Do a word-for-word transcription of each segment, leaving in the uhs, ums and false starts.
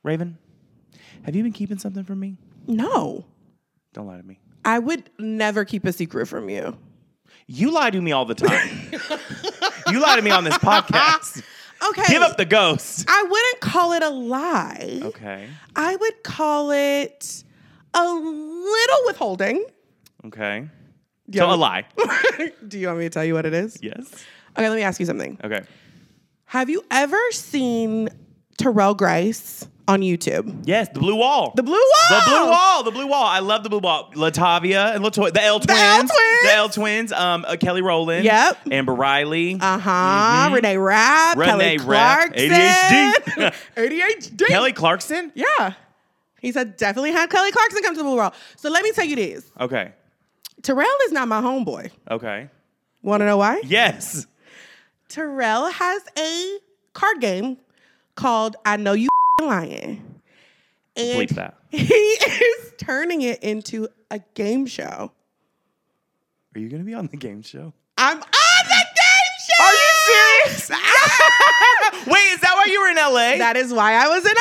Raven, have you been keeping something from me? No. Don't lie to me. I would never keep a secret from you. You lie to me all the time. You lie to me on this podcast. Okay. Give up the ghost. I wouldn't call it a lie. Okay. I would call it a little withholding. Okay. Do So you a lie. Do you want me to tell you what it is? Yes. Okay, let me ask you something. Okay. Have you ever seen Terrell Grice on YouTube? Yes, the blue wall. The blue wall. The blue wall. The blue wall. I love the blue wall. Latavia and Latoya. The L twins. The L twins. The L twins. Um, uh, Kelly Rowland. Yep. Amber Riley. Uh huh. Mm-hmm. Renee Rapp. Renee Kelly Rapp. Clarkson. A D H D. A D H D. Kelly Clarkson? Yeah. He said definitely had Kelly Clarkson come to the blue wall. So let me tell you this. Okay. Terrell is not my homeboy. Okay. Want to know why? Yes. Terrell has a card game called I Know You Lying. And Bleep that. he is turning it into a game show. Are you going to be on the game show? I'm on the game show! Are you serious? Wait, is that why you were in L A? That is why I was in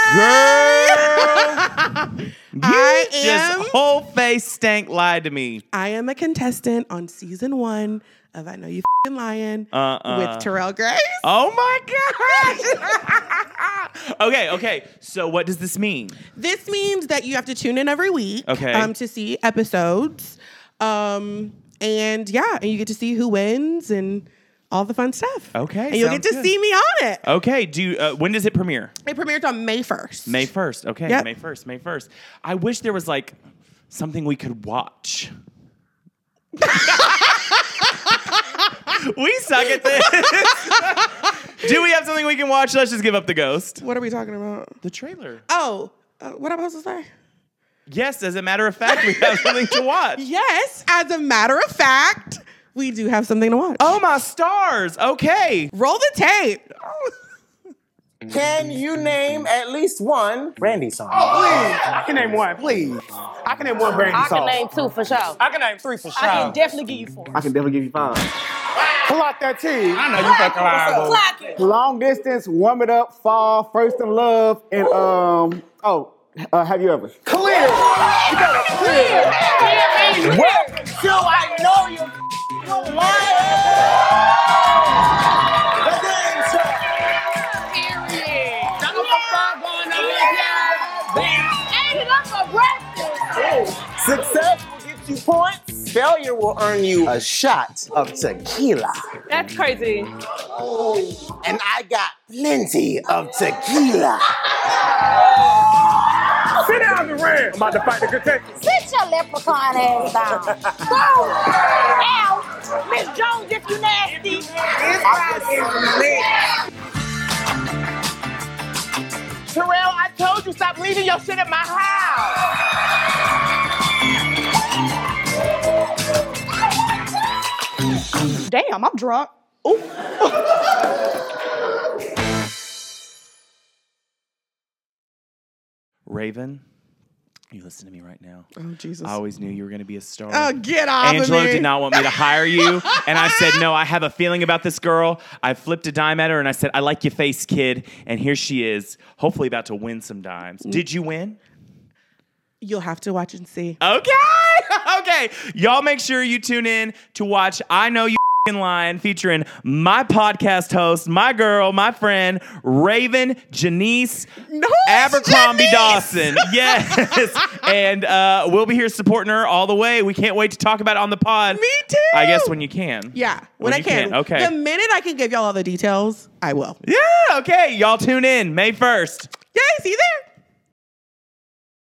L A. Girl. You I am, just whole face stank lied to me. I am a contestant on season one of I Know You Lying Uh-uh. with Terrell Grace. Oh my gosh. Okay, okay. So what does this mean? This means that you have to tune in every week Okay. um, to see episodes. Um, and yeah, and you get to see who wins and all the fun stuff. Okay, And you'll get sounds to good. see me on it. Okay, do you, uh, when does it premiere? It premieres on May first. May first. Okay, Yep. May first. May first. I wish there was like something we could watch. We suck at this. Do we have something we can watch? Let's just give up the ghost. What are we talking about? The trailer. Oh, uh, what am I supposed to say? Yes, as a matter of fact, we have something to watch. Yes, as a matter of fact, we do have something to watch. Oh, my stars. Okay. Roll the tape. Can you name at least one Brandy song? Oh, please. I can name one, please. I can name one Brandy I song. can name two for sure. I can name three for sure. I can definitely give you four. I can definitely give you five. Clock that T. I know you fucking lying, bro. Clock it. Long distance, warm it up, fall, first in love, and um, oh, uh, have you ever? Clear. You gotta clear. Welcome to I Know You Lying. The game show. Period. Ain't it up for breakfast? Success will get you points. Failure will earn you a shot of tequila. That's crazy. And I got plenty of tequila. Sit down, Duran. I'm about to fight the contestant. Sit your leprechaun ass down. Go. Ow. Miss Jones, if you nasty. Terrell, I told you stop leaving your shit at my house. Damn, I'm drunk. Ooh. Raven, you listen to me right now. Oh, Jesus. I always knew you were going to be a star. Oh, get off Angelo of me. did not want me to hire you. And I said, no, I have a feeling about this girl. I flipped a dime at her and I said, I like your face, kid. And here she is, hopefully about to win some dimes. Did you win? You'll have to watch and see. Okay. Okay. Y'all make sure you tune in to watch I Know You Lying, featuring my podcast host, my girl, my friend, Raven Janice No, Abercrombie Janice. Dawson. Yes. And uh, we'll be here supporting her all the way. We can't wait to talk about it on the pod. Me too. I guess when you can. Yeah, when, When I you can. can, okay. The minute I can give y'all all the details, I will. Yeah, okay. Y'all tune in May first. Yay, see you there.